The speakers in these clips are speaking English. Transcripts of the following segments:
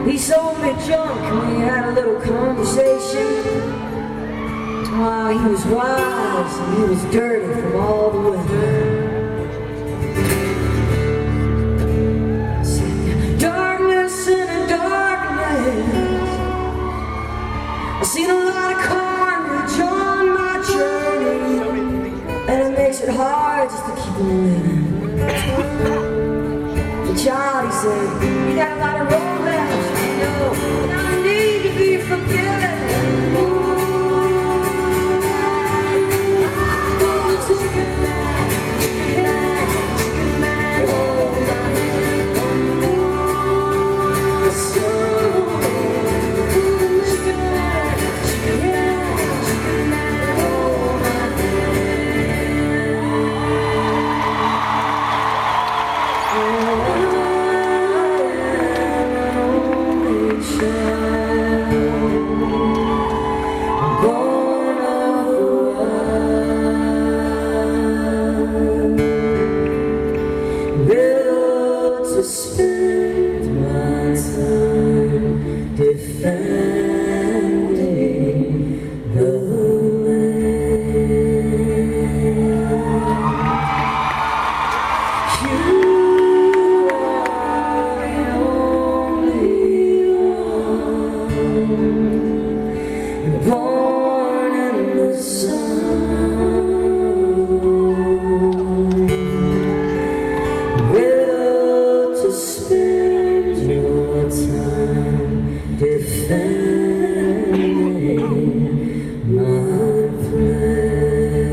He sold me junk and we had a little conversation. He was wise and he was dirty from all the weather. Darkness in a darkness, I've seen a lot of carnage on my journey, and it makes it hard just to keep on living. The child, he said, you got a lot of road left, you know, and I need to be forgiven. Spend my time defending the land. You are the only one born in the sun. Spend your time defending my plan.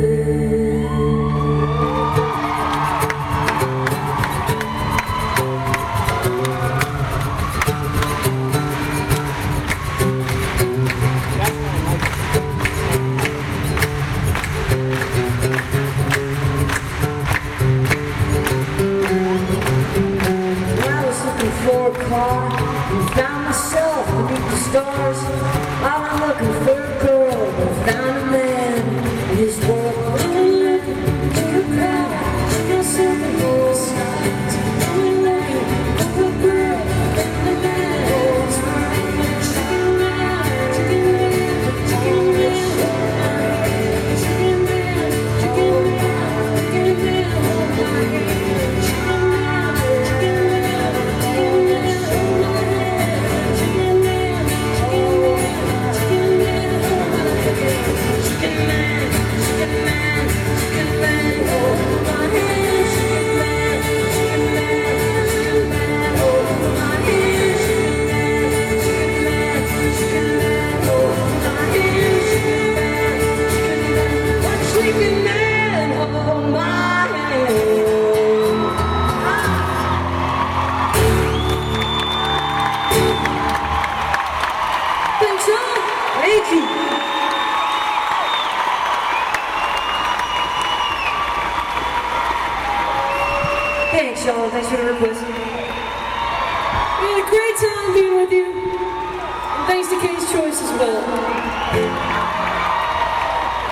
For a car and found myself beneath the stars. I went looking for a girl, but found a man in his world. Took a crowd, took a second more sight. I'm looking for a girl, and a man. Thank you. Thanks, y'all. Thanks for the request. We had a great time being with you. And thanks to K's Choice as well.